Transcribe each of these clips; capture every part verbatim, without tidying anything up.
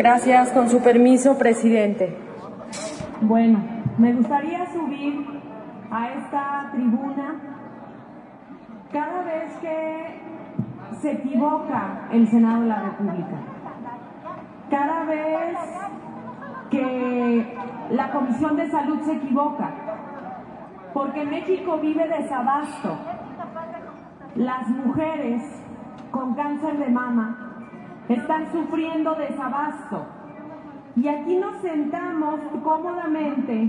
Gracias. Con su permiso, presidente. Bueno, me gustaría subir a esta tribuna cada vez que se equivoca el Senado de la República, cada vez que la Comisión de Salud se equivoca, porque México vive desabasto. Las mujeres con cáncer de mama están sufriendo desabasto y aquí nos sentamos cómodamente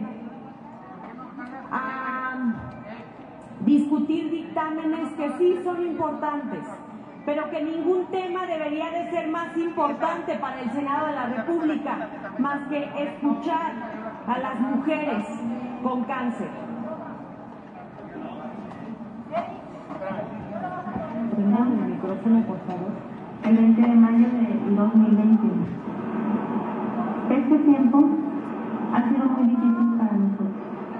a discutir dictámenes que sí son importantes, pero que ningún tema debería de ser más importante para el Senado de la República más que escuchar a las mujeres con cáncer. Prendamos el micrófono, por favor. El veinte de mayo de dos mil veintiuno. Este tiempo ha sido muy difícil para nosotros,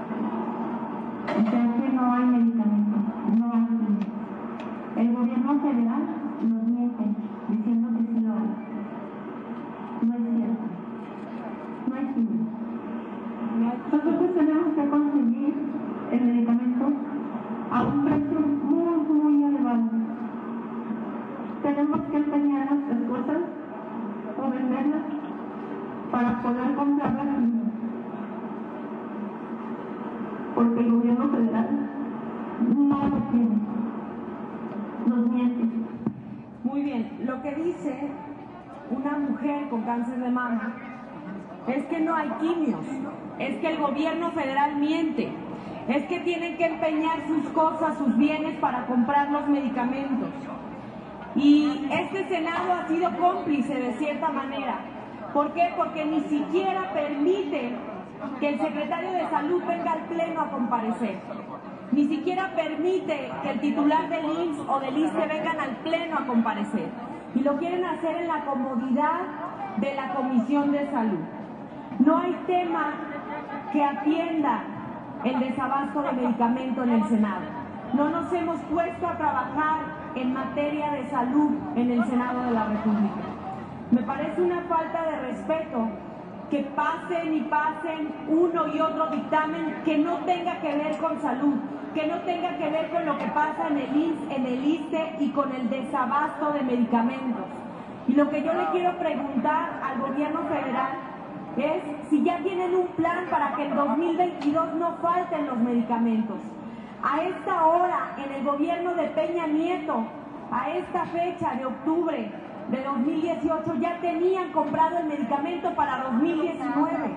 ya que no hay medicamentos, no hay quimio. El gobierno federal nos miente diciendo que sí lo hay. No es cierto, no hay quimio. Nosotros tenemos que conseguir el medicamento a un precio muy, muy elevado. Tenemos que empeñar nuestras cosas o venderlas para poder comprar la quimio, porque el gobierno federal no lo tiene, nos miente. Muy bien, lo que dice una mujer con cáncer de mama es que no hay quimios, es que el gobierno federal miente, es que tienen que empeñar sus cosas, sus bienes para comprar los medicamentos. Y este Senado ha sido cómplice de cierta manera. ¿Por qué? Porque ni siquiera permite que el secretario de Salud venga al Pleno a comparecer. Ni siquiera permite que el titular del I M S S o del I S S S T E vengan al Pleno a comparecer. Y lo quieren hacer en la comodidad de la Comisión de Salud. No hay tema que atienda el desabasto de medicamento en el Senado. No nos hemos puesto a trabajar en materia de salud en el Senado de la República. Me parece una falta de respeto que pasen y pasen uno y otro dictamen que no tenga que ver con salud, que no tenga que ver con lo que pasa en el I M S S, en el I S S S T E y con el desabasto de medicamentos. Y lo que yo le quiero preguntar al gobierno federal es si ya tienen un plan para que en dos mil veintidós no falten los medicamentos. A esta hora, en el gobierno de Peña Nieto, a esta fecha de octubre de dos mil dieciocho, ya tenían comprado el medicamento para dos mil diecinueve.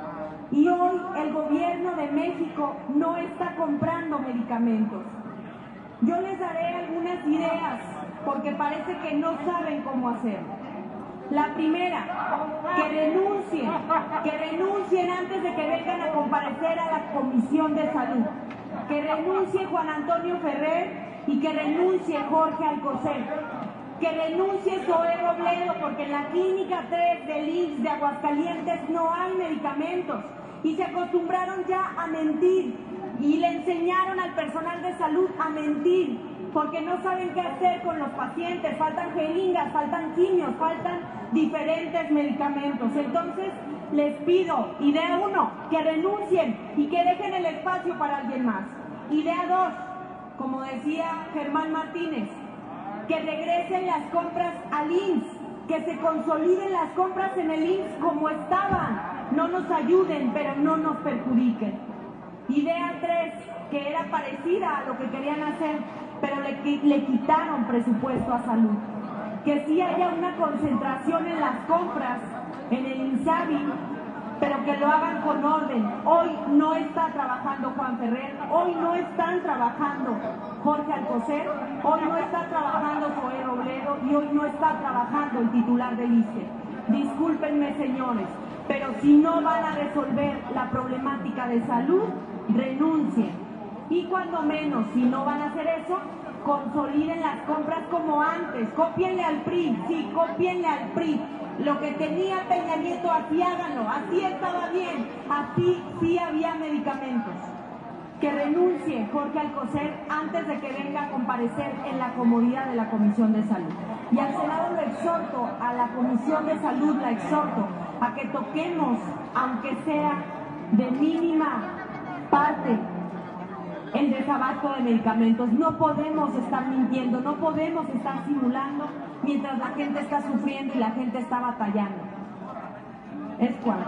Y hoy el gobierno de México no está comprando medicamentos. Yo les daré algunas ideas, porque parece que no saben cómo hacerlo. La primera, que renuncien, que renuncien antes de que vengan a comparecer a la Comisión de Salud. Que renuncie Juan Antonio Ferrer y que renuncie Jorge Alcocer. Que renuncie Zoé Robledo, porque en la clínica tres del I M S S de Aguascalientes no hay medicamentos. Y se acostumbraron ya a mentir y le enseñaron al personal de salud a mentir, porque no saben qué hacer con los pacientes. Faltan jeringas, faltan quimios, faltan diferentes medicamentos. Entonces les pido, idea uno, que renuncien y que dejen el espacio para alguien más. Idea dos, como decía Germán Martínez, que regresen las compras al I M S S, que se consoliden las compras en el I M S S como estaban. No nos ayuden, pero no nos perjudiquen. Idea tres, que era parecida a lo que querían hacer, pero le, le quitaron presupuesto a salud. Que sí haya una concentración en las compras en el INSABI, pero que lo hagan con orden. Hoy no está trabajando Juan Ferrer, hoy no están trabajando Jorge Alcocer, hoy no está trabajando Zoé Robledo y hoy no está trabajando el titular del I S S S T E. Discúlpenme, señores, pero si no van a resolver la problemática de salud, renuncien. Y cuando menos, si no van a hacer eso, consoliden las compras como antes. Cópienle al P R I, sí, cópienle al P R I. Lo que tenía Peña Nieto, así háganlo, así estaba bien, así sí había medicamentos. Que renuncie Jorge Alcocer antes de que venga a comparecer en la comodidad de la Comisión de Salud. Y al Senado lo exhorto a la Comisión de Salud, la exhorto a que toquemos, aunque sea de mínima parte, el desabasto de medicamentos. No podemos estar mintiendo, no podemos estar simulando mientras la gente está sufriendo y la gente está batallando. Es cuanto.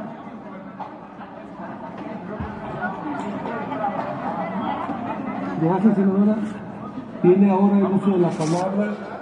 Gracias, senadora. Tiene ahora el uso de la palabra